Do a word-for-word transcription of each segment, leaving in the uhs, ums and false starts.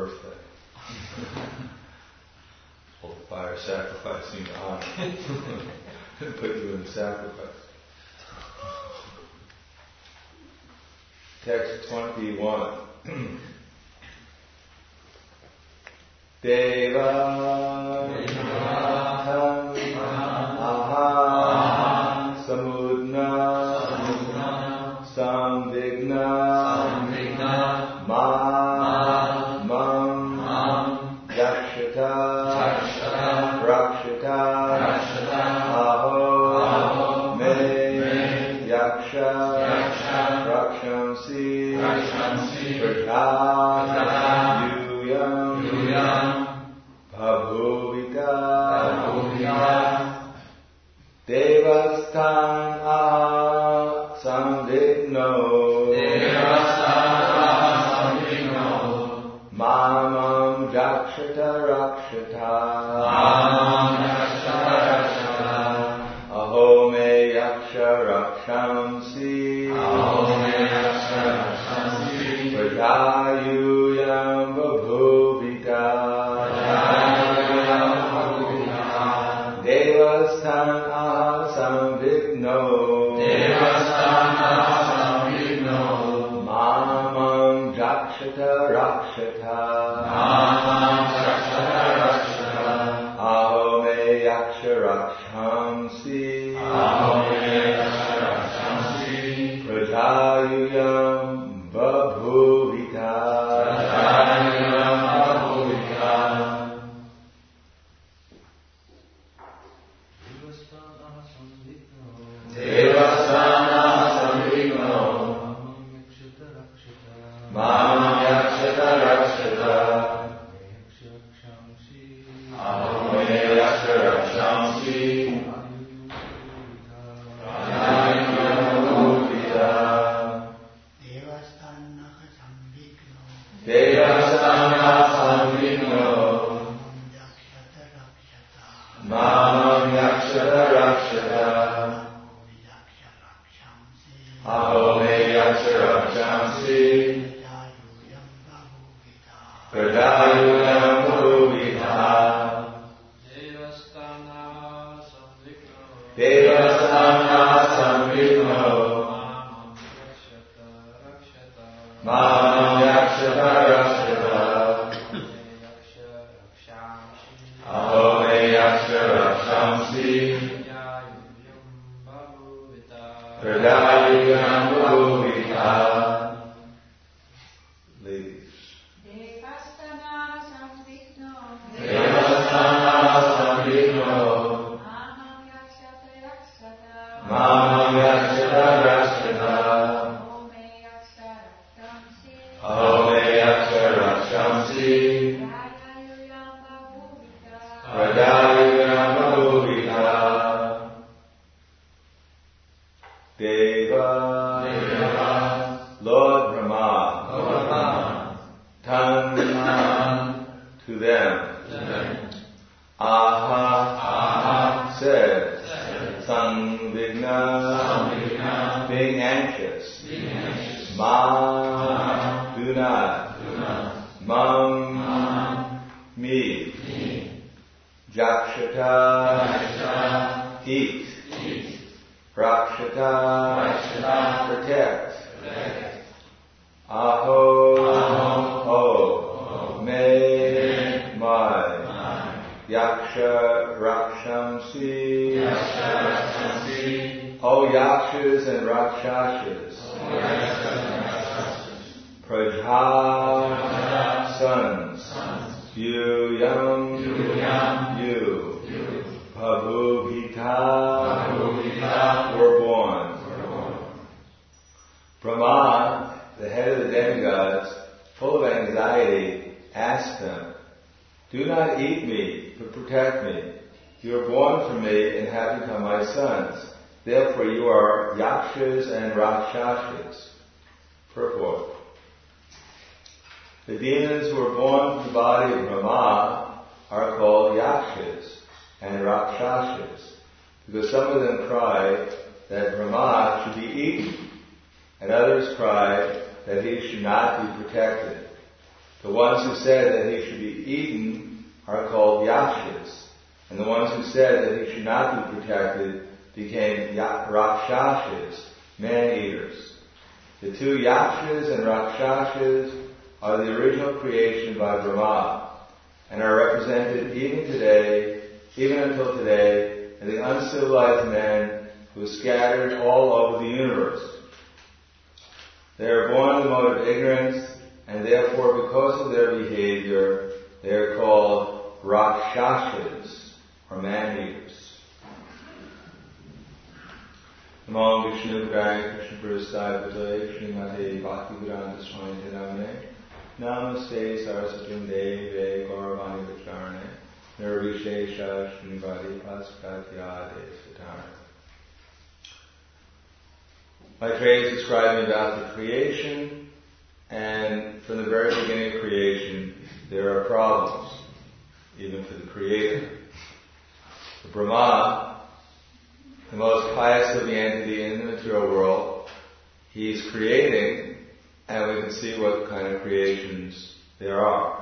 birthday. Hold the fire sacrificing to honor. Put you in the sacrifice. Text twenty-one. Deva Devatam Aha Samudna Samvigna Ma Mam Yakshata Rakshata Aho Me Yaksha Rakshamsi Prajha Yuyam Bhabhuvita Devastan Aha Samvigno Mamam Jakshata Rakshata Aho Me Yaksha Rakshamsi Prajayuyam Babhuvita Devastan Aha Samvigno Mamam Jakshata Rakshata Aho Me Yaksha Rakshamsi Prajayuyam Babhuvita Mamam Yakshata Rakshata Aho Me Yaksha Rakshamsi Devasana Samvigno Mamam Yakshata Rakshata Aho Me Yaksha Rakshamsi Pradayuyam Bhuvita Devasana Samvigno Mamam Yakshata Rakshata Aho Me Yaksha Rakshamsi Pradayuyam Bhuvita. Ladies. Devasana Samvigno Devasana Samvigno Mamam Yakshata Rakshata Aho Me Yaksha Rakshamsi Pradayuyam Bhuvita Deva, Deva Lord Brahma, Lord Brahma Tan to them, to them. Aha, Aha said, Samvigna, being anxious, being anxious. Ma, Ma do not, do not. Mam, Mam me, me. Jakshata, Jakshata eat, eat. Rakshata, Rakshata protect, protect. Aho, Aho oh, me, my, my. Yaksha Rakshamsi, Yaksha Rakshamsi. O Yakshas and Rakshashas, Prajha, sons, sons. Yuyam, Yuyam, you, you. Bhabhuvita, Bhabhuvita, were born. Brahma, the head of the demigods, full of anxiety, asked them, do not eat me, but protect me. You are born from me and have become my sons. Therefore you are Yakshas and Rakshashas. Purport. The demons who are born from the body of Brahma are called Yakshas and Rakshashas, because some of them cry that Brahma should be eaten, and others cry that he should not be protected. The ones who said that he should be eaten are called yakshas. And the ones who said that he should not be protected became rakshasas, man-eaters. The two yakshas and rakshasas are the original creation by Brahma and are represented even today, even until today, in the uncivilized men who are scattered all over the universe. They are born in the mode of ignorance, and therefore, because of their behavior, they are called rakshasas, or man-eaters. Namo Vishnu Padaya Krishna Prasad Bhutale Srimate Bhaktivedanta Swami Namane Namaste Saraswatim Deve Gauravani Vacharane Nirvishesha Srimati Paskatyade Satara. Maitreya is describing about the creation, and from the very beginning of creation, there are problems, even for the Creator. The Brahma, the most pious living entity in the material world, he's creating, and we can see what kind of creations there are.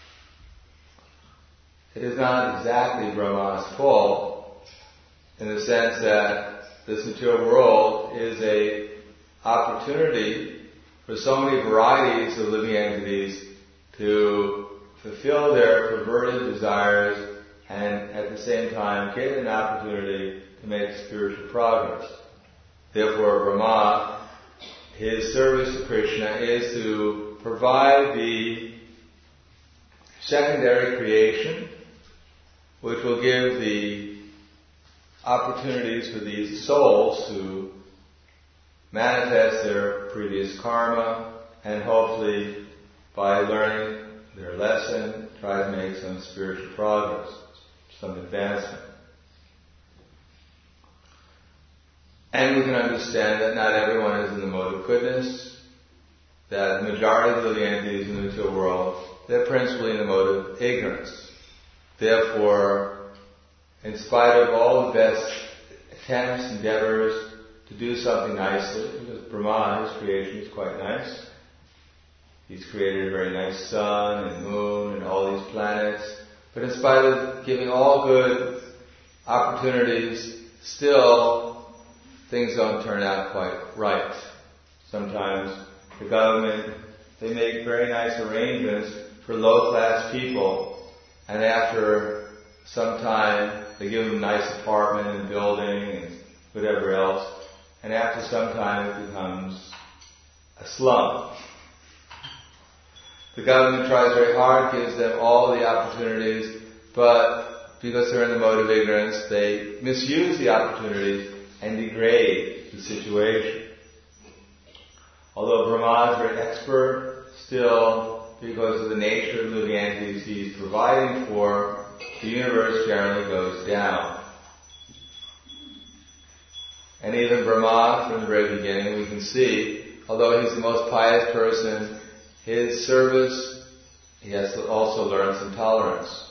It is not exactly Brahma's fault, in the sense that this material world is a opportunity for so many varieties of living entities to fulfill their perverted desires and at the same time get an opportunity to make spiritual progress. Therefore, Brahma, his service to Krishna is to provide the secondary creation, which will give the opportunities for these souls to manifest their previous karma and hopefully, by learning their lesson, try to make some spiritual progress, some advancement. And we can understand that not everyone is in the mode of goodness, that the majority of the living entities in the material world, they're principally in the mode of ignorance. Therefore, in spite of all the best attempts, endeavors to do something nicely, because Brahma, his creation, is quite nice. He's created a very nice sun and moon and all these planets. But in spite of giving all good opportunities, still things don't turn out quite right. Sometimes the government, they make very nice arrangements for low-class people, and after some time they give them a nice apartment and building and whatever else, and after some time it becomes a slum. The government tries very hard, gives them all the opportunities, but because they're in the mode of ignorance, they misuse the opportunities and degrade the situation. Although Brahma is very expert, still, because of the nature of living entities he's providing for, the universe generally goes down. And even Brahma, from the very beginning, we can see, although he's the most pious person, his service, he has to also learn some tolerance.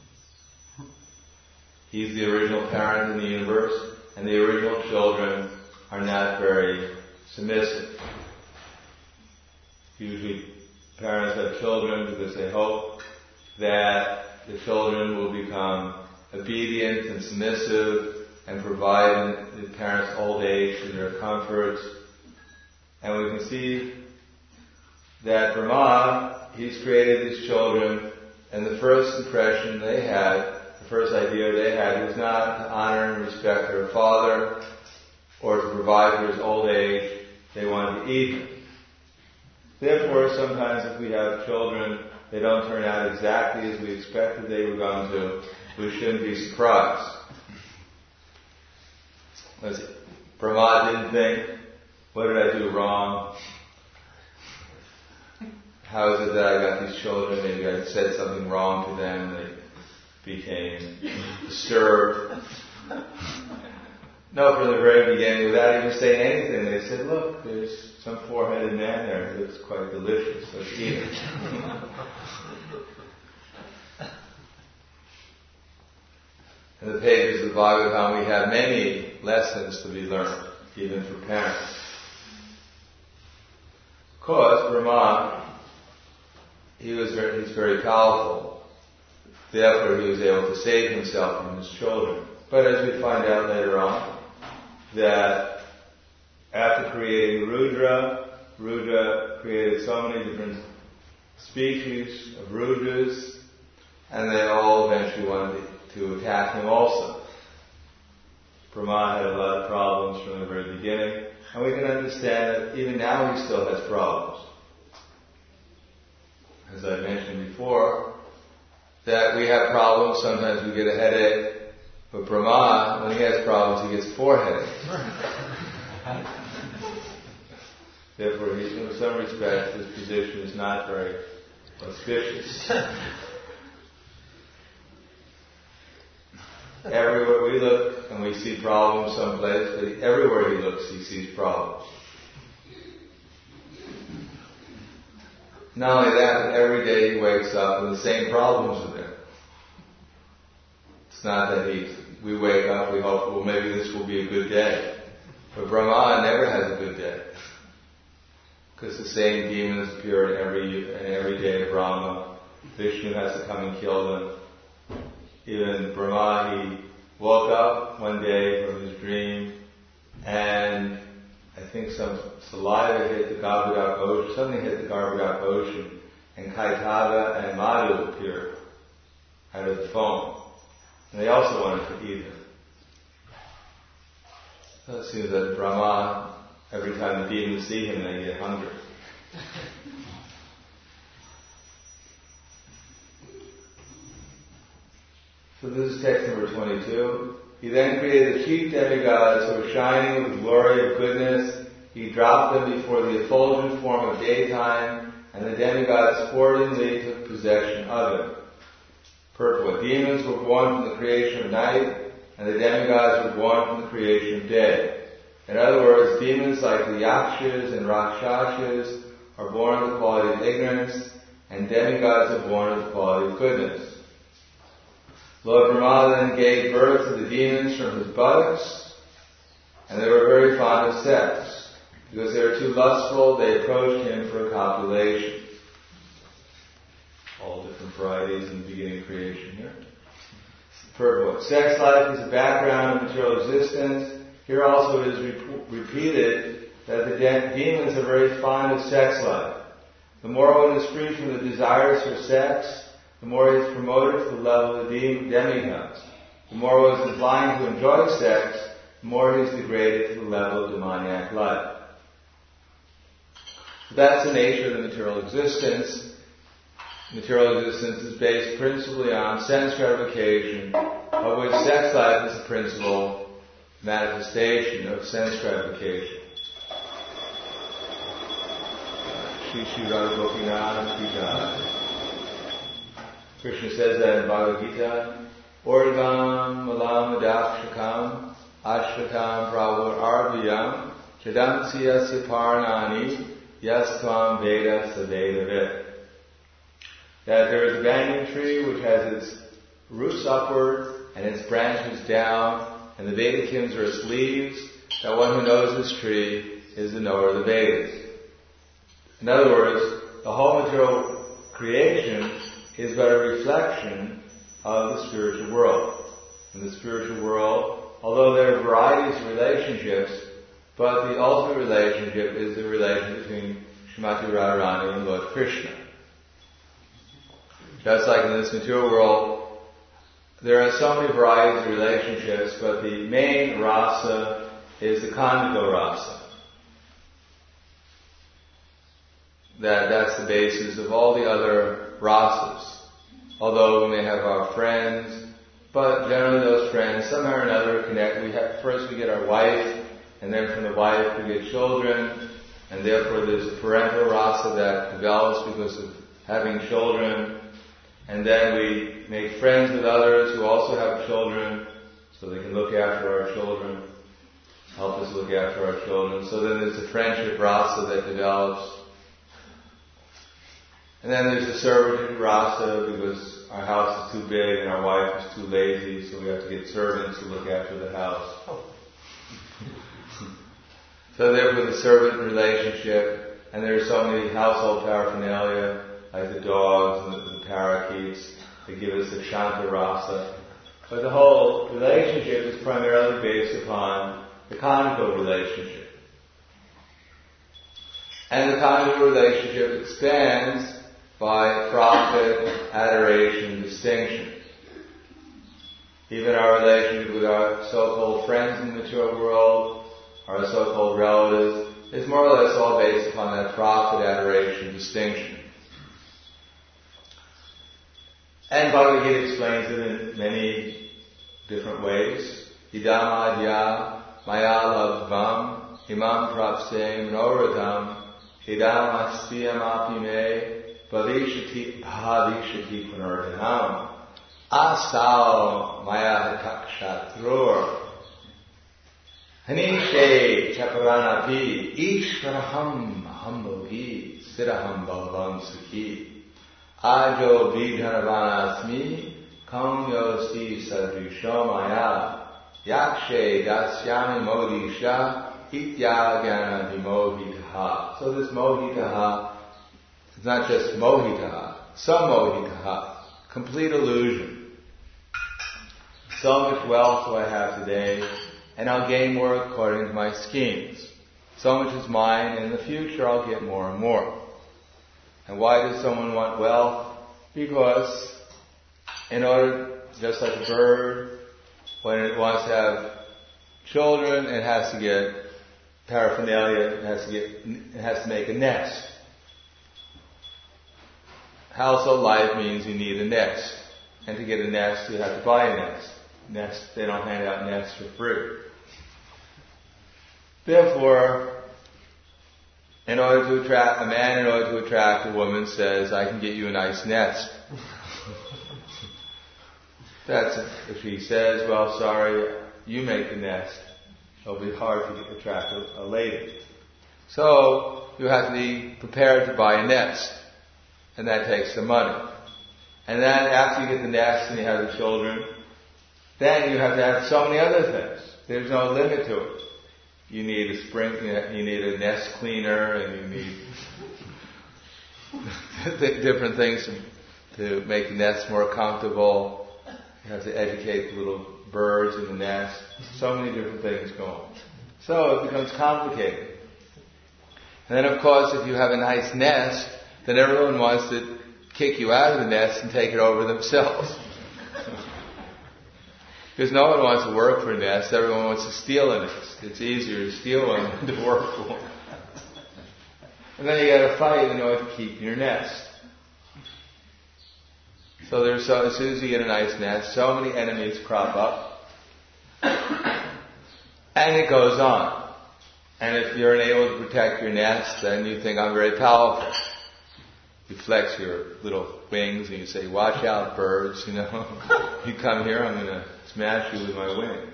He's the original parent in the universe, and the original children are not very submissive. Usually parents have children because they hope that the children will become obedient and submissive and provide in the parents' old age for their comforts. And we can see that Brahma, he's created these children, and the first impression they had, the first idea they had, was not to honor and respect their father or to provide for his old age. They wanted to eat him. Therefore, sometimes if we have children, they don't turn out exactly as we expected they were going to, we shouldn't be surprised. Let's see. Brahma didn't think, what did I do wrong? How is it that I got these children? Maybe I said something wrong to them. They became disturbed. No, from the very beginning, without even saying anything, they said, look, there's some four-headed man there. It looks quite delicious. Let's eat it. In the pages of the Bhagavatam, we have many lessons to be learned, even for parents. Of course, Brahma, he was very, he's very powerful. Therefore, he was able to save himself and his children. But as we find out later on, that after creating Rudra, Rudra created so many different species of Rudras, and they all eventually wanted to attack him also. Brahma had a lot of problems from the very beginning, and we can understand that even now he still has problems. As I mentioned before, that we have problems, sometimes we get a headache, but Brahma, when he has problems, he gets four headaches. Therefore, he, in some respects, his position is not very auspicious. Everywhere we look and we see problems someplace, but everywhere he looks, he sees problems. Not only that, but every day he wakes up and the same problems are there. It's not that he, we wake up, we hope, well, maybe this will be a good day. But Brahma never has a good day. Because the same demons appear in every, in every day of Brahma. Vishnu has to come and kill them. Even Brahma, he woke up one day from his dream, and I think some saliva hit the Garbhodak ocean, something hit the Garbhodak ocean, and Kaitava and Madhu appeared out of the foam. And they also wanted to eat him. So it seems that Brahma, every time the demons see him, they get hungry. So this is text number twenty-two. He then created the chief demigods who were shining with the glory of goodness. He dropped them before the effulgent form of daytime, and the demigods accordingly took possession of it. Purport. Demons were born from the creation of night, and the demigods were born from the creation of day. In other words, demons like the Yakshas and Rakshasas are born of the quality of ignorance, and demigods are born of the quality of goodness. Lord Brahma then gave birth to the demons from his buttocks, and they were very fond of sex. Because they were too lustful, they approached him for a copulation. All different varieties in the beginning of creation here. Purport. Sex life is the background of material existence. Here also it is re- repeated that the de- demons are very fond of sex life. The more one is free from the desires for sex, the more he is promoted to the level of the de- demigods. The more one is inclined to enjoy sex, the more he is degraded to the level of demoniac life. That's the nature of the material existence. Material existence is based principally on sense gratification, of which sex life is the principal manifestation of sense gratification. Shri Shri Radha Gopinath Gita. Krishna says that in Bhagavad Gita, Orgam Malam Adakshakam Ashvatam Prabhu Arvyam Chadansya Siparnani Yastvam Veda Sadevavit. That there is a banyan tree which has its roots upward and its branches down, and the Vedakims are its leaves, that one who knows this tree is the knower of the Vedas. In other words, the whole material creation is but a reflection of the spiritual world. In the spiritual world, although there are varieties of relationships, but the ultimate relationship is the relation between Srimati Radharani and Lord Krishna. Just like in this material world, there are so many varieties of relationships, but the main rasa is the Khandika rasa. That, that's the basis of all the other rasas. Although we may have our friends, but generally those friends, somehow or another, connect. We have, first we get our wife, and then from the wife we get children, and therefore there's a parental rasa that develops because of having children. And then we make friends with others who also have children, so they can look after our children, help us look after our children. So then there's a friendship rasa that develops. And then there's a servitude rasa because our house is too big and our wife is too lazy, so we have to get servants to look after the house. So therefore the servant relationship, and there are so many household paraphernalia, like the dogs and the, the parakeets. They give us the Shanta Rasa. But the whole relationship is primarily based upon the conjugal relationship. And the conjugal relationship expands by profit, adoration, distinction. Even our relationship with our so-called friends in the material world, our so-called relatives, is more or less all based upon that profit, adoration, distinction. And Bhagavad Gita explains it in many different ways. Idam adya maya labdvam imam prapse manoratham idam astiyam api me bhavishati bhavishati punardanam asau maya hatakshatrur hanishe chaparanapi ishvaraham hambogi siraham bhavavam sukhi Ajo vidhanavanasmi kam yosti sadrisho maya yakshe dasyami modisha ityagana vimohitaha. So this mohitaha is not just mohitaha, samohitaha, complete illusion. So much wealth do I have today, and I'll gain more according to my schemes. So much is mine, and in the future I'll get more and more. And why does someone want wealth? Because in order, just like a bird, when it wants to have children, it has to get paraphernalia, it has to get, it has to make a nest. Household life means you need a nest. And to get a nest, you have to buy a nest. Nest, they don't hand out nests for free. Therefore, In order to attract, a man in order to attract a woman says, I can get you a nice nest. That's it. If he says, well, sorry, you make the nest, it'll be hard to attract a, a lady. So, you have to be prepared to buy a nest. And that takes some money. And then after you get the nest and you have the children, then you have to have so many other things. There's no limit to it. You need a spring, you need a nest cleaner, and you need different things to make the nest more comfortable. You have to educate the little birds in the nest. So many different things go on. So it becomes complicated. And then of course, if you have a nice nest, then everyone wants to kick you out of the nest and take it over themselves. Because no one wants to work for a nest, everyone wants to steal a nest. It's easier to steal one than to work for one. And then you got to fight in order to keep your nest. So there's so, as soon as you get a nice nest, so many enemies crop up. And it goes on. And if you're unable to protect your nest, then you think, I'm very powerful. You flex your little wings and you say, watch out, birds, you know. You come here, I'm going to smash you with my wing.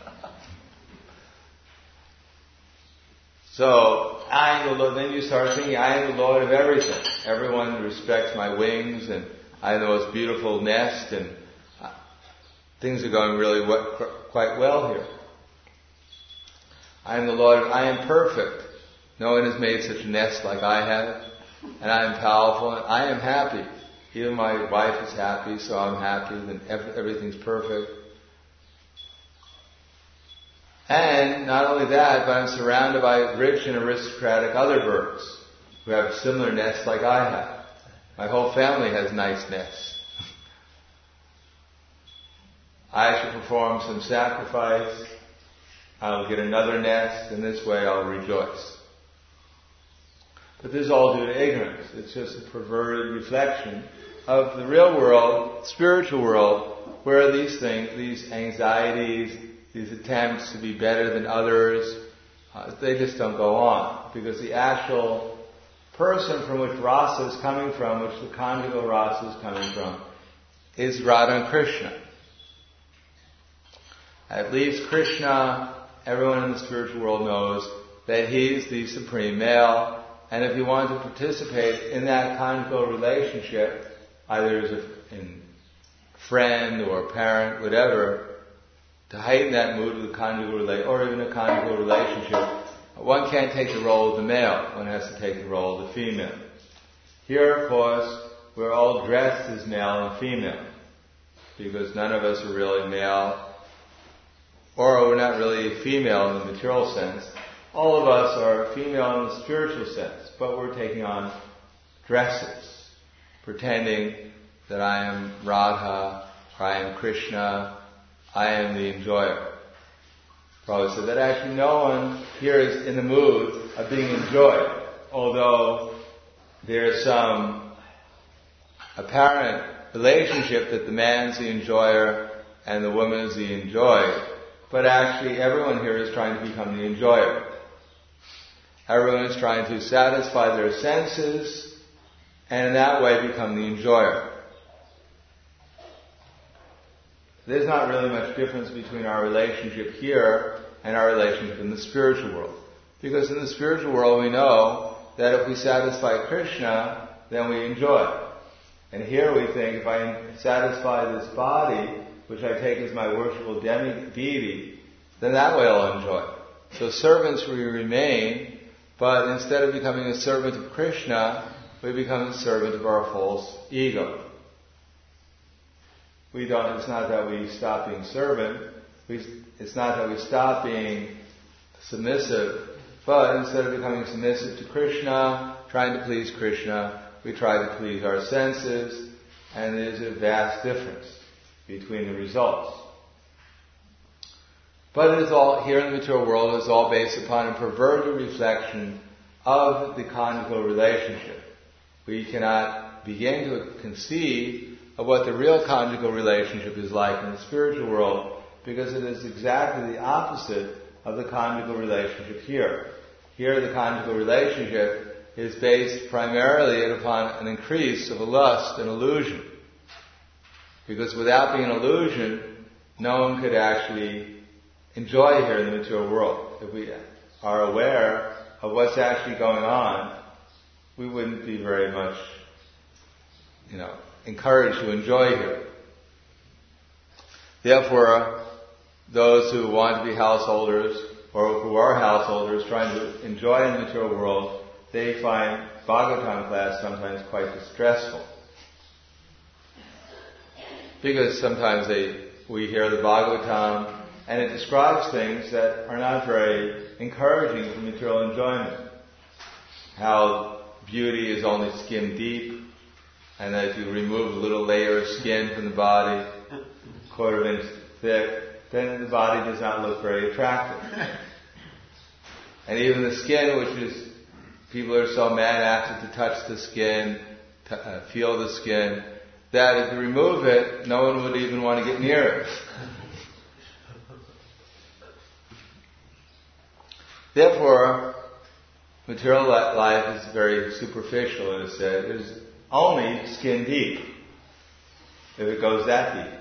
So, I am the Lord, then you start thinking, I am the Lord of everything. Everyone respects my wings, and I have the most beautiful nest, and uh, things are going really w- quite well here. I am the Lord, I am perfect. No one has made such a nest like I have, and I am powerful, and I am happy. Even my wife is happy, so I'm happy, and everything's perfect. And not only that, but I'm surrounded by rich and aristocratic other birds who have similar nests like I have. My whole family has nice nests. I should perform some sacrifice. I'll get another nest, and this way I'll rejoice. But this is all due to ignorance. It's just a perverted reflection of the real world, spiritual world, where these things, these anxieties, these attempts to be better than others, uh, they just don't go on. Because the actual person from which rasa is coming from, which the conjugal rasa is coming from, is Radha and Krishna. At least Krishna, everyone in the spiritual world knows that he's the supreme male, and if you want to participate in that conjugal relationship, either as a in friend or parent, whatever, to heighten that mood of the conjugal relationship, or even a conjugal relationship, one can't take the role of the male. One has to take the role of the female. Here, of course, we're all dressed as male and female, because none of us are really male, or we're not really female in the material sense. All of us are female in the spiritual sense, but we're taking on dresses, pretending that I am Radha, or I am Krishna, I am the enjoyer. Prabhupada said that actually no one here is in the mood of being enjoyed, although there's some apparent relationship that the man's the enjoyer and the woman is the enjoyed, but actually everyone here is trying to become the enjoyer. Everyone is trying to satisfy their senses and in that way become the enjoyer. There's not really much difference between our relationship here and our relationship in the spiritual world. Because in the spiritual world we know that if we satisfy Krishna, then we enjoy. And here we think if I satisfy this body, which I take as my worshipful demi deity, then that way I'll enjoy. So servants we remain, but instead of becoming a servant of Krishna, we become a servant of our false ego. We don't, it's not that we stop being servant, we, it's not that we stop being submissive, but instead of becoming submissive to Krishna, trying to please Krishna, we try to please our senses, and there's a vast difference between the results. But it is all, here in the material world, it is all based upon a perverted reflection of the conjugal relationship. We cannot begin to conceive of what the real conjugal relationship is like in the spiritual world, because it is exactly the opposite of the conjugal relationship here. Here the conjugal relationship is based primarily upon an increase of a lust and illusion. Because without being an illusion, no one could actually enjoy here in the material world. If we are aware of what's actually going on, we wouldn't be very much, you know, encouraged to enjoy here. Therefore, those who want to be householders, or who are householders trying to enjoy in the material world, they find Bhagavatam class sometimes quite distressful. Because sometimes they, we hear the Bhagavatam, and it describes things that are not very encouraging for material enjoyment. How beauty is only skin deep, and that if you remove a little layer of skin from the body, quarter of an inch thick, then the body does not look very attractive. And even the skin, which is, people are so mad after to touch the skin, to uh, feel the skin, that if you remove it, no one would even want to get near it. Therefore, material life is very superficial, it is said. It is only skin deep, if it goes that deep.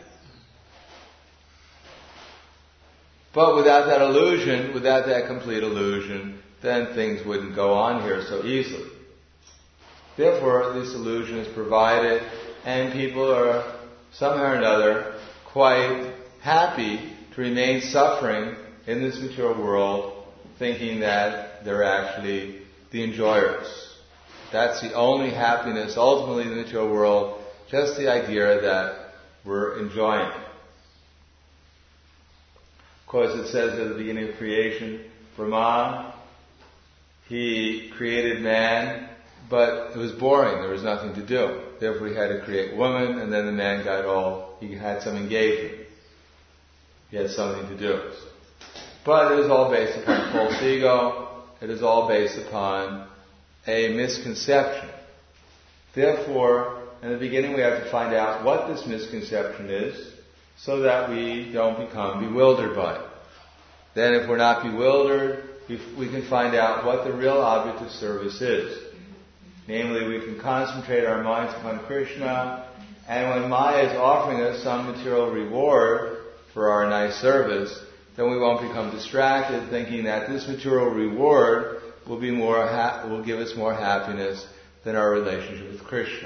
But without that illusion, without that complete illusion, then things wouldn't go on here so easily. Therefore, this illusion is provided, and people are somehow or another quite happy to remain suffering in this material world, thinking that they're actually the enjoyers. That's the only happiness ultimately in the material world, just the idea that we're enjoying. Of course, it says at the beginning of creation, Brahma, he created man, but it was boring, there was nothing to do. Therefore he had to create woman, and then the man got all, he had some engagement. He had something to do. But it is all based upon false ego, it is all based upon a misconception. Therefore, in the beginning we have to find out what this misconception is, so that we don't become bewildered by it. Then if we're not bewildered, we can find out what the real object of service is. Namely, we can concentrate our minds upon Krishna, and when Maya is offering us some material reward for our nice service, then we won't become distracted thinking that this material reward will be more ha- will give us more happiness than our relationship with Krishna.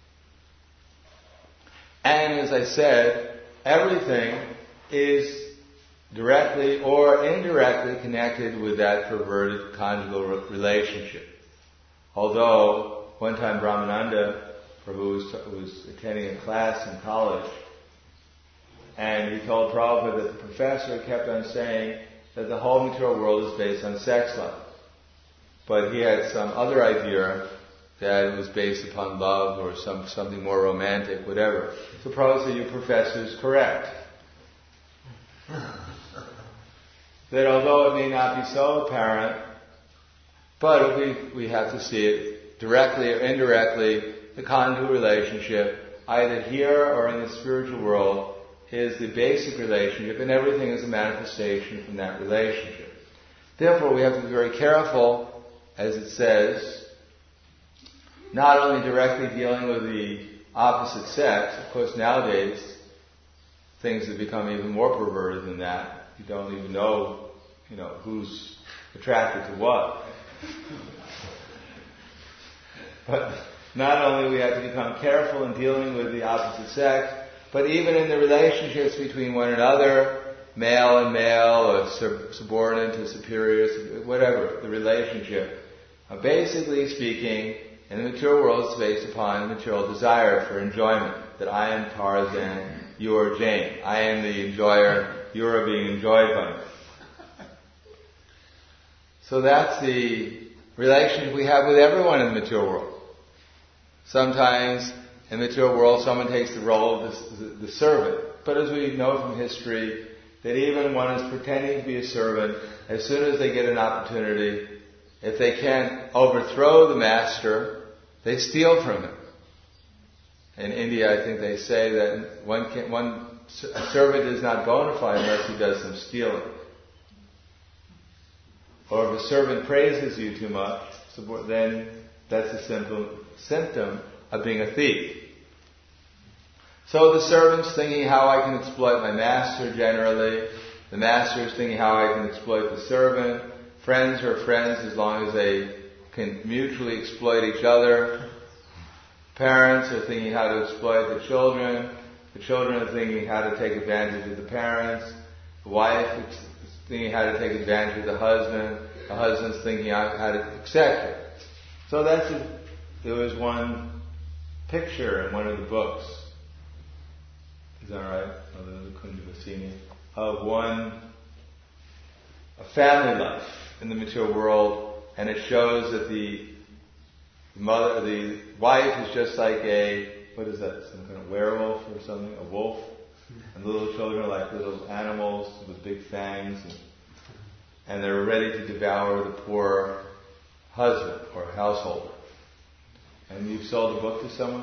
And as I said, everything is directly or indirectly connected with that perverted conjugal relationship. Although, one time Brahmananda or who was, who was attending a class in college, and he told Prabhupada that the professor kept on saying that the whole material world is based on sex life. But he had some other idea that it was based upon love or some something more romantic, whatever. So Prabhupada said, your professor is correct. That although it may not be so apparent, but we, we have to see it directly or indirectly, the conjugal relationship, either here or in the spiritual world, is the basic relationship, and everything is a manifestation from that relationship. Therefore, we have to be very careful, as it says, not only directly dealing with the opposite sex. Of course, nowadays, things have become even more perverted than that. You don't even know, you know, who's attracted to what. But not only we have to become careful in dealing with the opposite sex, but even in the relationships between one another, male and male, or sub- subordinate to superiors, whatever the relationship. Uh, basically speaking, in the material world, it's based upon material desire for enjoyment. That I am Tarzan, you are Jane. I am the enjoyer, you are being enjoyed by me. So that's the relationship we have with everyone in the material world. Sometimes in the material world, someone takes the role of the, the, the servant. But as we know from history, that even one is pretending to be a servant, as soon as they get an opportunity, if they can't overthrow the master, they steal from him. In India, I think they say that one, can, one a servant is not bona fide unless he does some stealing. Or if a servant praises you too much, then that's a simple symptom of being a thief. So the servant's thinking how I can exploit my master generally. The master is thinking how I can exploit the servant. Friends are friends as long as they can mutually exploit each other. Parents are thinking how to exploit the children. The children are thinking how to take advantage of the parents. The wife is thinking how to take advantage of the husband. The husband's thinking how to, et cetera. So that's a, there was one picture in one of the books. Is that right? Oh, the Kunjavasini. Of one, a family life in the material world, and it shows that the mother, the wife is just like a, what is that, some kind of werewolf or something, a wolf, and the little children are like little animals with big fangs, and, and they're ready to devour the poor husband or householder. And you've sold a book to someone?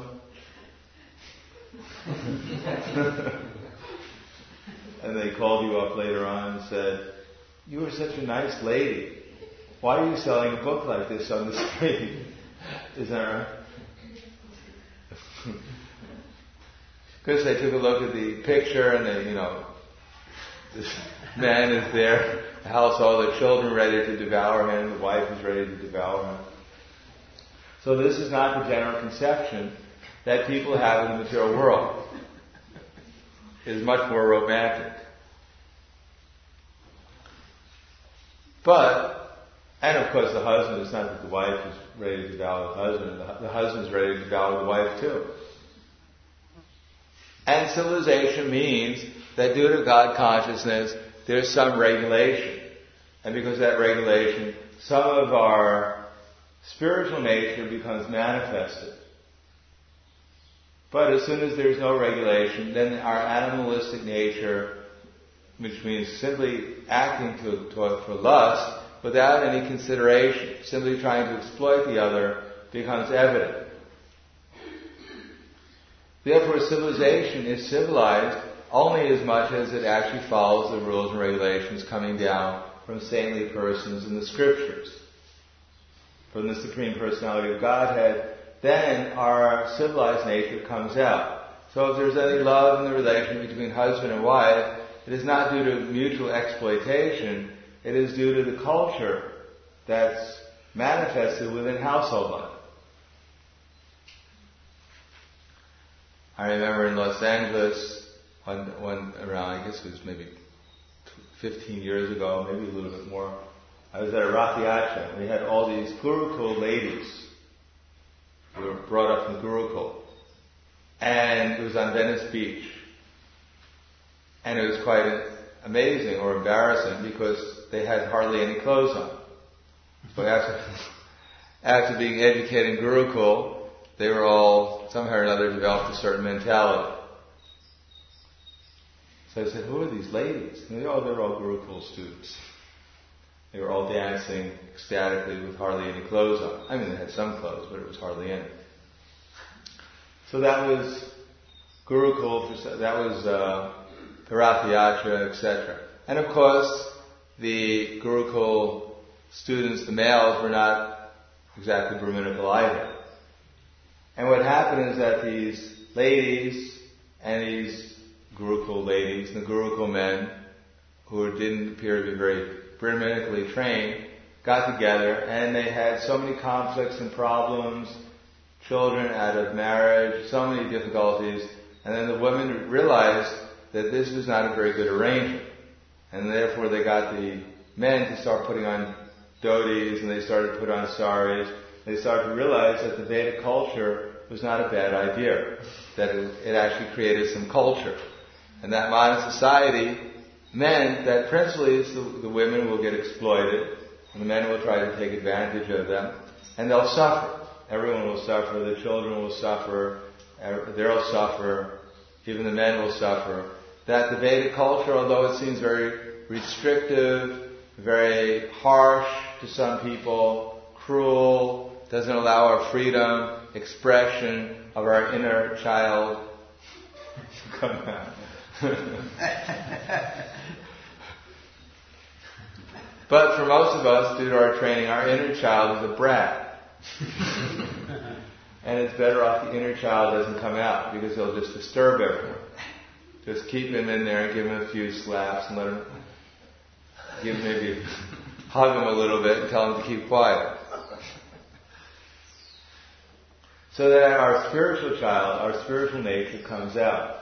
And they called you up later on and said, you were such a nice lady. Why are you selling a book like this on the street? Is that right? Because they took a look at the picture and they, you know, this man is there, the household, the children ready to devour him, the wife is ready to devour him. So this is not the general conception that people have in the material world. It is much more romantic. But, and of course the husband, it's not that the wife is ready to devour the husband, the, the husband is ready to devour the wife too. And civilization means that due to God consciousness, there's some regulation. And because of that regulation, some of our spiritual nature becomes manifested. But as soon as there's no regulation, then our animalistic nature, which means simply acting to, to, for lust, without any consideration, simply trying to exploit the other, becomes evident. Therefore, civilization is civilized only as much as it actually follows the rules and regulations coming down from saintly persons in the scriptures, from the Supreme Personality of Godhead. Then our civilized nature comes out. So if there's any love in the relation between husband and wife, it is not due to mutual exploitation, it is due to the culture that's manifested within household life. I remember in Los Angeles, one, one around, I guess it was maybe fifteen years ago, maybe a little bit more, I was at a Rathiacha, and we had all these Gurukul ladies who were brought up from Gurukul. and it was on Venice Beach. And it was quite amazing or embarrassing because they had hardly any clothes on. So after, after being educated in Gurukul, they were all, somehow or another, developed a certain mentality. So I said, who are these ladies? And they, oh, they're all Gurukul students. They were all dancing ecstatically with hardly any clothes on. I mean, they had some clothes, but it was hardly any. So that was Gurukul, that was uh, the Rath Yatra, et cetera. And of course, the Gurukul students, the males, were not exactly Brahminical either. And what happened is that these ladies and these Gurukul ladies and the Gurukul men, who didn't appear to be very Brahminically trained, got together and they had so many conflicts and problems, children out of marriage, so many difficulties, and then the women realized that this was not a very good arrangement. And therefore they got the men to start putting on dhotis and they started to put on saris. They started to realize that the Vedic culture was not a bad idea, that it, it actually created some culture. And that modern society meant that principally the, the women will get exploited and the men will try to take advantage of them and they'll suffer. Everyone will suffer, the children will suffer, they'll suffer, even the men will suffer. That the Vedic culture, although it seems very restrictive, very harsh to some people, cruel, doesn't allow our freedom, expression of our inner child to come out. But for most of us, due to our training, our inner child is a brat. And it's better off the inner child doesn't come out because he'll just disturb everyone. Just keep him in there and give him a few slaps and let him, give maybe, hug him a little bit and tell him to keep quiet. So that our spiritual child, our spiritual nature comes out.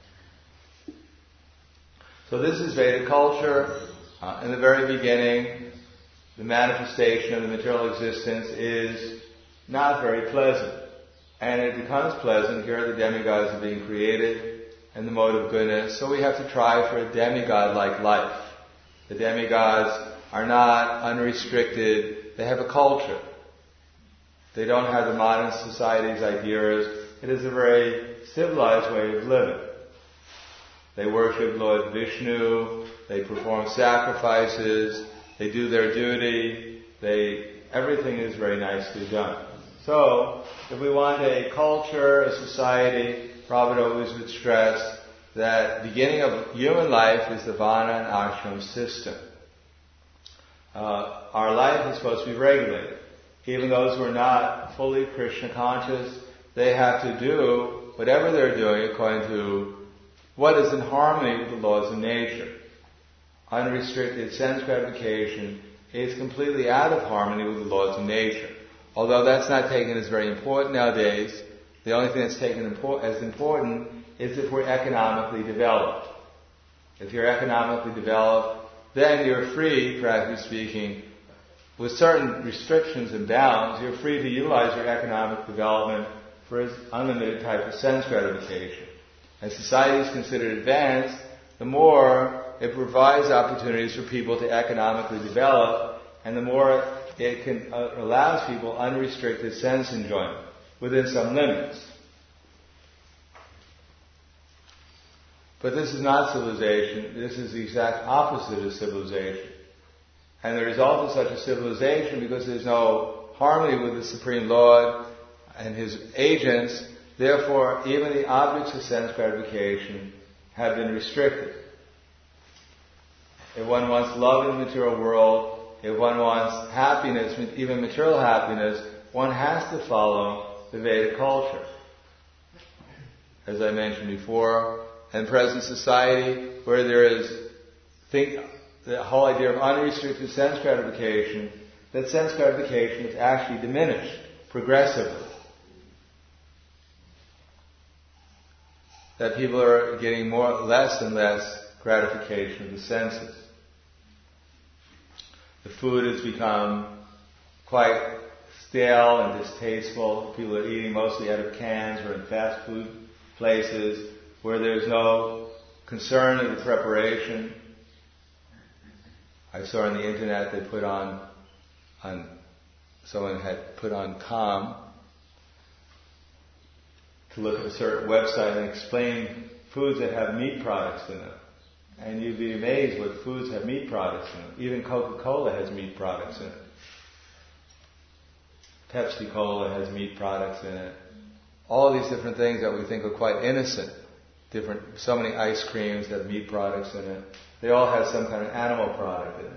So this is Vedic culture. Uh, in the very beginning, the manifestation of the material existence is not very pleasant. And it becomes pleasant. Here the demigods are being created and the mode of goodness. So we have to try for a demigod-like life. The demigods are not unrestricted. They have a culture. They don't have the modern society's ideas. It is a very civilized way of living. They worship Lord Vishnu. They perform sacrifices. They do their duty. They, everything is very nicely done. So, if we want a culture, a society, Prabhupada always would stress that the beginning of human life is the Vana and Ashram system. Uh, our life is supposed to be regulated. Even those who are not fully Krishna conscious, they have to do whatever they're doing according to what is in harmony with the laws of nature. Unrestricted sense gratification is completely out of harmony with the laws of nature. Although that's not taken as very important nowadays, the only thing that's taken as important is if we're economically developed. If you're economically developed, then you're free, practically speaking, with certain restrictions and bounds, you're free to utilize your economic development for its unlimited type of sense gratification. As society is considered advanced, the more it provides opportunities for people to economically develop, and the more it can uh, allows people unrestricted sense enjoyment within some limits. But this is not civilization. This is the exact opposite of civilization. And the result of such a civilization, because there's no harmony with the Supreme Lord and His agents, therefore even the objects of sense gratification have been restricted. If one wants love in the material world, if one wants happiness, even material happiness, one has to follow the Vedic culture. As I mentioned before, in present society, where there is think, the whole idea of unrestricted sense gratification, that sense gratification is actually diminished progressively. That people are getting more, less and less gratification of the senses. The food has become quite stale and distasteful. People are eating mostly out of cans or in fast food places where there's no concern of the preparation. I saw on the internet they put on, on someone had put on Calm to look at a certain website and explain foods that have meat products in them. And you'd be amazed what foods have meat products in them. Even Coca-Cola has meat products in it. Pepsi-Cola has meat products in it. All these different things that we think are quite innocent. Different, so many ice creams that have meat products in it. They all have some kind of animal product in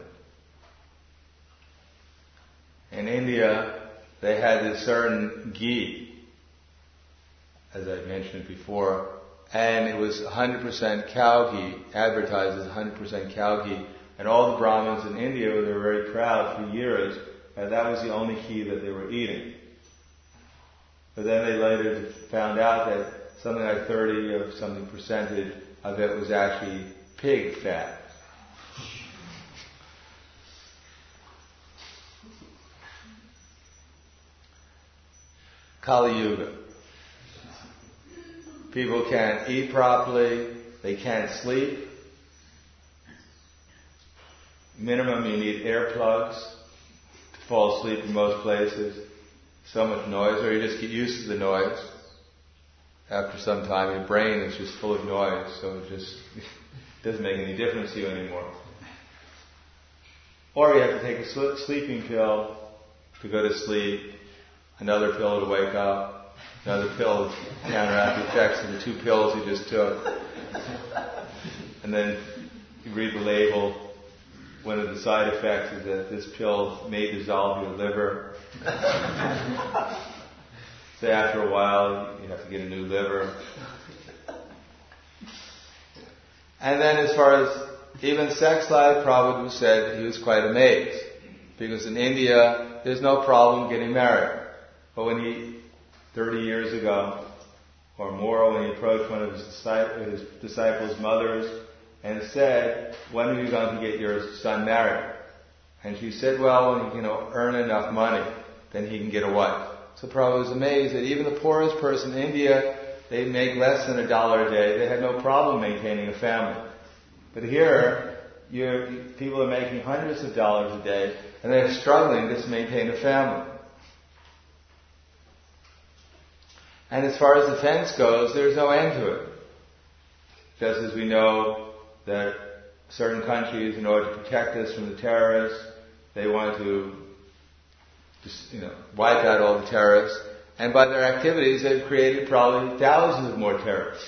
it. In India, they had this certain ghee, as I mentioned before, and it was one hundred percent cow ghee, advertised as one hundred percent cow ghee. And all the Brahmins in India were very proud for years that that was the only ghee that they were eating. But then they later found out that something like thirty or something percentage of it was actually pig fat. Kali Yuga. People can't eat properly, they can't sleep. Minimum you need earplugs to fall asleep in most places. So much noise, or you just get used to the noise. After some time your brain is just full of noise, so it just doesn't make any difference to you anymore. Or you have to take a sl- sleeping pill to go to sleep, another pill to wake up, another pill to counteract the effects of the two pills you just took. And then you read the label. One of the side effects is that this pill may dissolve your liver. So after a while, you have to get a new liver. And then as far as even sex life, Prabhupada said he was quite amazed. Because in India, there's no problem getting married. But when he, thirty years ago, or more, when he approached one of his disciples, his disciples' mothers, and said, when are you going to get your son married? And she said, well, when he can earn enough money, then he can get a wife. So Prabhupada was amazed that even the poorest person in India, they make less than a dollar a day. They had no problem maintaining a family. But here, you're, people are making hundreds of dollars a day, and they're struggling just to maintain a family. And as far as defense goes, there's no end to it. Just as we know that certain countries, in order to protect us from the terrorists, they want to just, you know, wipe out all the terrorists. And by their activities, they've created probably thousands of more terrorists.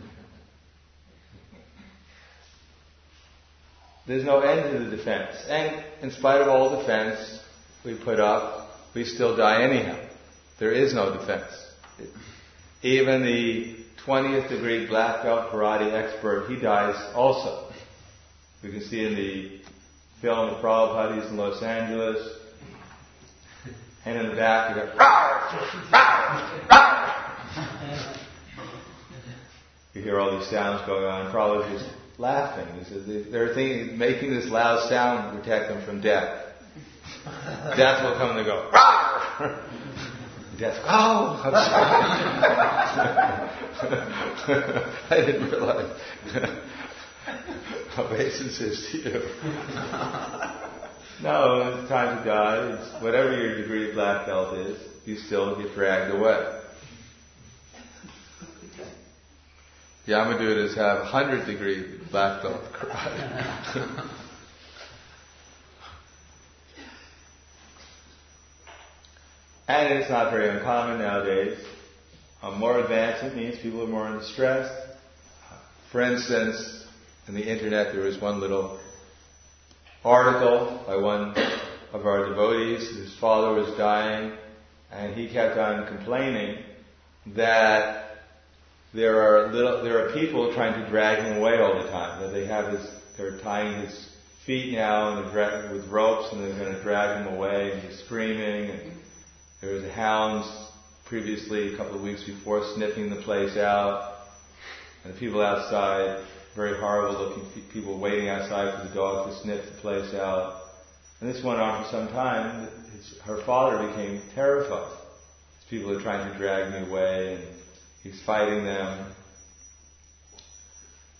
There's no end to the defense. And in spite of all defense we put up, we still die anyhow. There is no defense. Even the twentieth degree black belt karate expert, he dies also. We can see in the film of Prabhupada, he's in Los Angeles, and in the back you go, rawr, rawr, rawr. You hear all these sounds going on. Prabhupada's just laughing. He says they're thinking, making this loud sound to protect them from death. Death will come and they go, rawr. Death, oh, I'm sorry. I didn't realize. Obeisances to you. No, it's time to die. It's whatever your degree of black belt is, you still get dragged away. Yamadutas have one hundred degree black belt karate. And it's not very uncommon nowadays. Um, more advancement means people are more under stress. For instance, in the internet there was one little article by one of our devotees whose father was dying, and he kept on complaining that there are little, there are people trying to drag him away all the time. That they have his, they're tying his feet now and dra- with ropes, and they're going to drag him away, and he's screaming. And there was hounds previously, a couple of weeks before, sniffing the place out. And the people outside, very horrible looking people waiting outside for the dog to sniff the place out. And this went on for some time. His, her father became terrified. These people are trying to drag me away, and he's fighting them.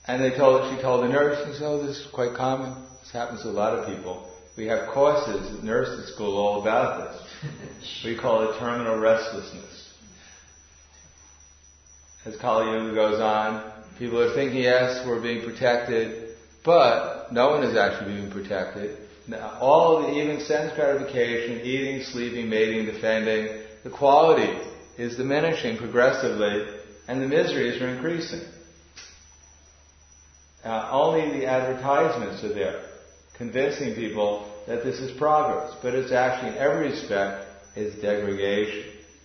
And they told, she told the nurse, she said, oh, this is quite common. This happens to a lot of people. We have courses at nursing school all about this. We call it terminal restlessness. As Kali Yuga goes on, people are thinking, yes, we're being protected, but no one is actually being protected. Now, all the even sense gratification, eating, sleeping, mating, defending, the quality is diminishing progressively, and the miseries are increasing. Uh, only the advertisements are there, convincing people that this is progress, but it's actually in every respect is degradation.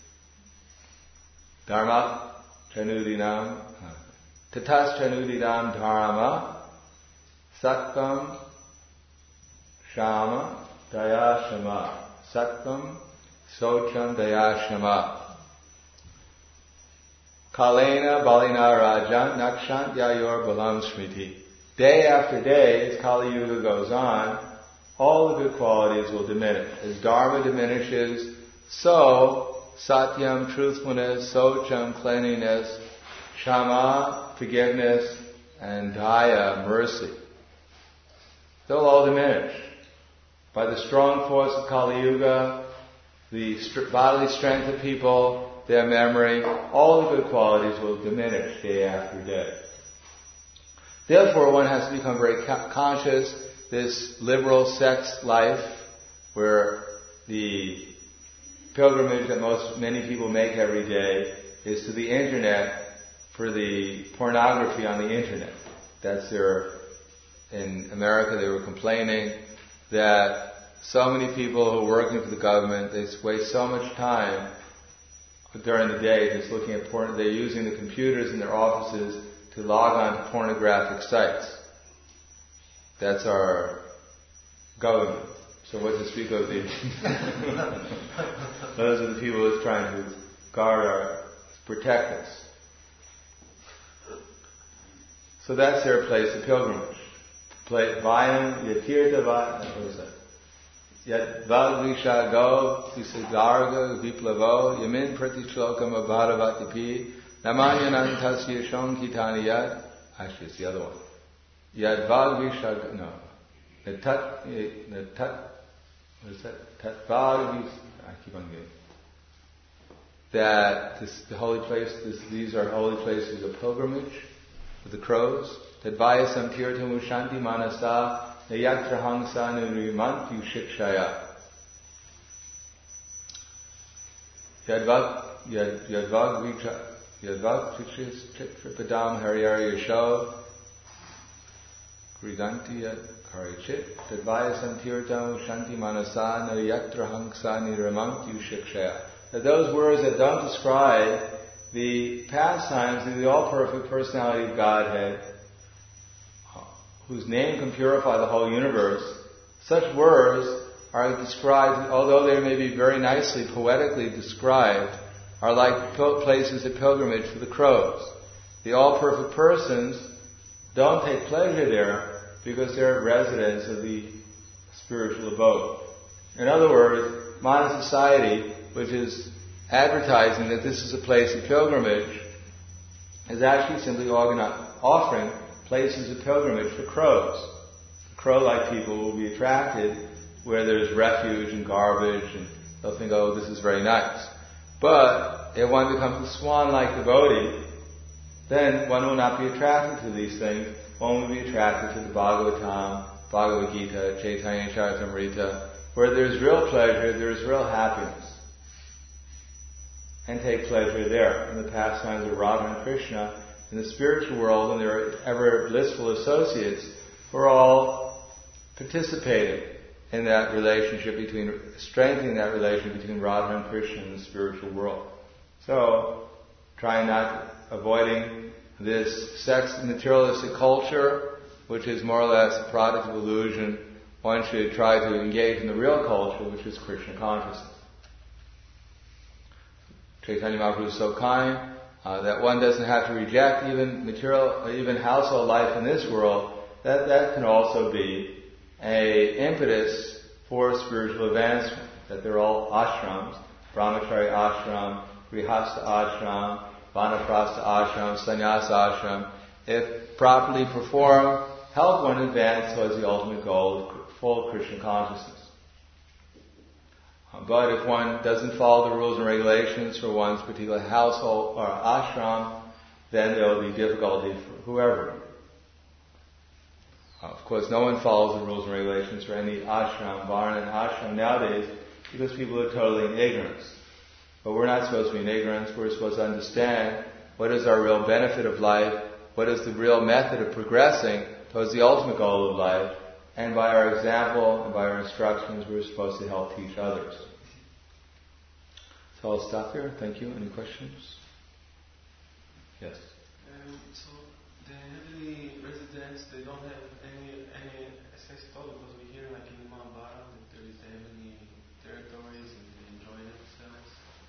Dharma chanudinam, tatas chanudinam dharma, sattvam shama dayashama, sattvam socham dayashama. Kalena balina rajan nakshant yayor balam smriti. Day after day, as Kali Yuga goes on, all the good qualities will diminish. As Dharma diminishes, so Satyam, truthfulness, Socham, cleanliness, Shama, forgiveness, and Daya, mercy. They'll all diminish. By the strong force of Kali Yuga, the st- bodily strength of people, their memory, all the good qualities will diminish day after day. Therefore, one has to become very ca- conscious. This liberal sex life, where the pilgrimage that most many people make every day is to the internet for the pornography on the internet. That's their. In America, they were complaining that so many people who are working for the government, they waste so much time during the day just looking at porn. They're using the computers in their offices to log on to pornographic sites. That's our government. So what to speak of the... Those are the people who are trying to guard our... protect us. So that's their place of pilgrimage. Vayam yatirtha vayam... What is that? Yat vagvisha go sisagarga viplavo yamin pratislokam abhadavatipi namanyanantasya shankitani. Actually, it's the other one. Yad vagvisha, no. The tat, the tat, what is that? Tat vagvis, I keep on getting. That this, the holy place, this, these are holy places of pilgrimage for the crows. That vayasam tirthamu shanti manasa nayatra hangsa nurimantu shikshaya. Yad vagvisha, yad vagvisha tripadam haryari yasho. Grigantiya Karichit Tadvayasam Tirtam Shanti Manasa Nayatra Hangsa Niramantu Shikshaya. That those words that don't describe the pastimes of the all-perfect personality of Godhead, whose name can purify the whole universe, such words are described, although they may be very nicely, poetically described, are like places of pilgrimage for the crows. The all-perfect persons don't take pleasure there because they're residents of the spiritual abode. In other words, modern society, which is advertising that this is a place of pilgrimage, is actually simply organi- offering places of pilgrimage for crows. The crow-like people will be attracted where there's refuge and garbage, and they'll think, oh, this is very nice. But if one becomes a swan-like devotee, then one will not be attracted to these things. One will be attracted to the Bhagavatam, Bhagavad Gita, Chaitanya Charitamrita, where there's real pleasure, there's real happiness. And take pleasure there. In the pastimes of Radha and Krishna, in the spiritual world, and their ever blissful associates, we're all participating in that relationship between, strengthening that relationship between Radha and Krishna in the spiritual world. So, trying not, avoiding this sex materialistic culture, which is more or less a product of illusion. One should try to engage in the real culture, which is Krishna consciousness. Chaitanya Mahaprabhu is so kind uh, that one doesn't have to reject even material, even household life in this world. That that can also be a impetus for spiritual advancement. That they're all ashrams: brahmachari ashram, grihastha ashram, vanaprastha ashram, sannyasa ashram. if properly performed, help one advance towards the ultimate goal of full Krishna consciousness. But if one doesn't follow the rules and regulations for one's particular household or ashram, then there will be difficulty for whoever. Of course, no one follows the rules and regulations for any ashram, varna, and ashram nowadays because people are totally in ignorance. But we're not supposed to be in ignorance. We're supposed to understand what is our real benefit of life, what is the real method of progressing towards the ultimate goal of life, and by our example and by our instructions, we're supposed to help teach others. So I'll stop here. Thank you. Any questions? Yes. Um, so the heavenly residents, they don't have any any access at all, because we hear like in the Mahabharata that there is the heavenly territories and they enjoy themselves.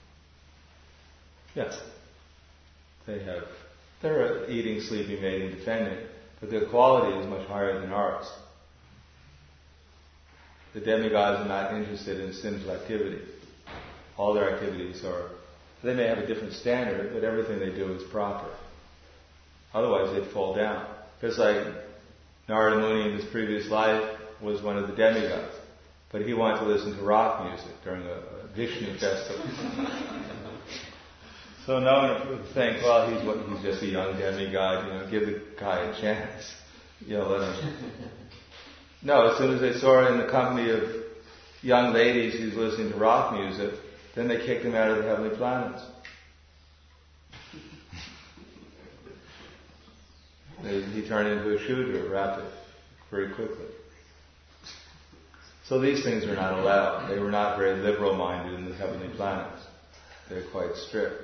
Yes. They have. They're eating, sleeping, mating, defending, but their quality is much higher than ours. The demigods are not interested in sinful activity. All their activities are, they may have a different standard, but everything they do is proper. Otherwise they'd fall down. Just like Narada Muni in his previous life was one of the demigods, but he wanted to listen to rock music during a, a Vishnu festival. So no one would think, well, he's what, he's just a young demigod, you know, give the guy a chance. You know, let him. No, as soon as they saw him in the company of young ladies who's listening to rock music, then they kicked him out of the heavenly planets. they, he turned into a Shudra rapid, very quickly. So these things are not allowed. They were not very liberal-minded in the heavenly planets. They're quite strict.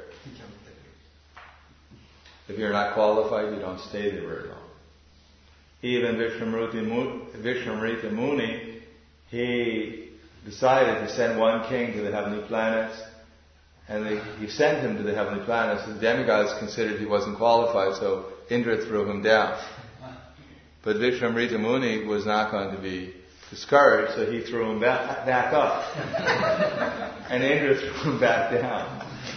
If you're not qualified, you don't stay there very long. Even Vishwamrita Muni, he decided to send one king to the heavenly planets, and they, he sent him to the heavenly planets. The demigods considered he wasn't qualified, so Indra threw him down. But Vishwamrita Muni was not going to be discouraged, so he threw him back, back up. And Indra threw him back down.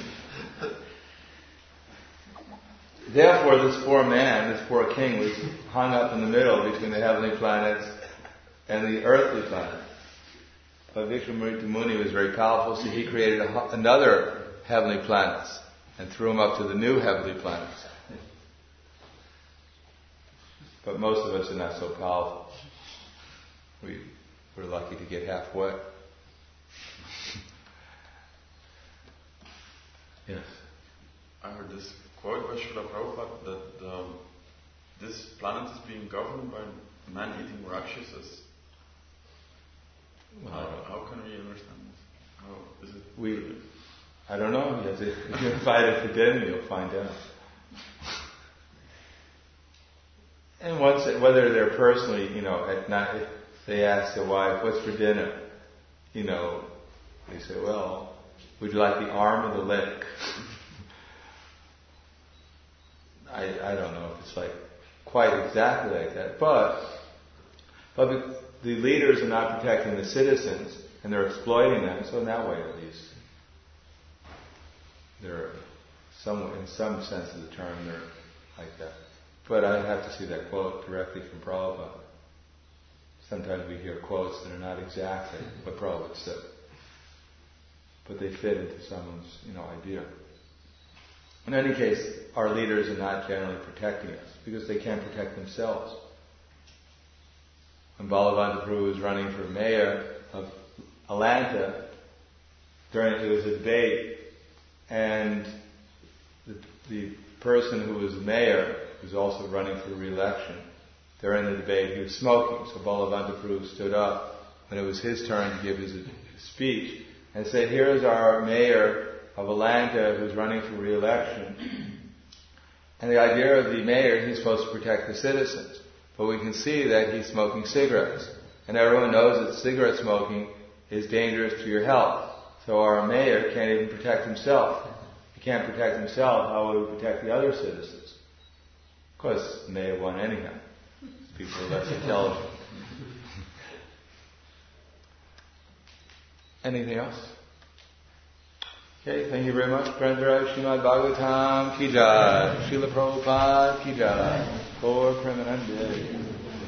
Therefore, this poor man, this poor king, was hung up in the middle between the heavenly planets and the earthly planet. But Vishwamrita Muni was very powerful, so he created a, another heavenly planets and threw him up to the new heavenly planets. But most of us are not so powerful. We, we're lucky to get halfway. Yes. I heard this quote by Srila Prabhupada that um, this planet is being governed by man-eating Rakshasas. Well, how, how can we understand this? How is it? We, I don't know. If you invite it for dinner, you'll find out. And once, whether they're personally, you know, at night, if they ask their wife, "What's for dinner?" You know, they say, "Well, would you like the arm or the leg?" I, I don't know if it's like quite exactly like that, but but the, the leaders are not protecting the citizens and they're exploiting them. So in that way, at least, they're some in some sense of the term they're like that. But I have to see that quote directly from Prabhupada. Sometimes we hear quotes that are not exactly what Prabhupada said, but they fit into someone's you know idea. In any case, our leaders are not generally protecting us because they can't protect themselves. When Balavanta Prabhu was running for mayor of Atlanta, during it was a debate, and the, the person who was the mayor was also running for re-election. During the debate, he was smoking, so Balavanta Prabhu stood up when it was his turn to give his, his speech and said, "Here is our mayor of Atlanta who's running for re-election. And the idea of the mayor, he's supposed to protect the citizens. But we can see that he's smoking cigarettes. And everyone knows that cigarette smoking is dangerous to your health. So our mayor can't even protect himself. If he can't protect himself, how will he protect the other citizens?" Of course, the mayor won anyhow. People are less intelligent. Anything else? Okay, thank you very much. Prandra Srimad Bhagavatam ki jai. Srila Prabhupada ki jai. Gaur Premanande.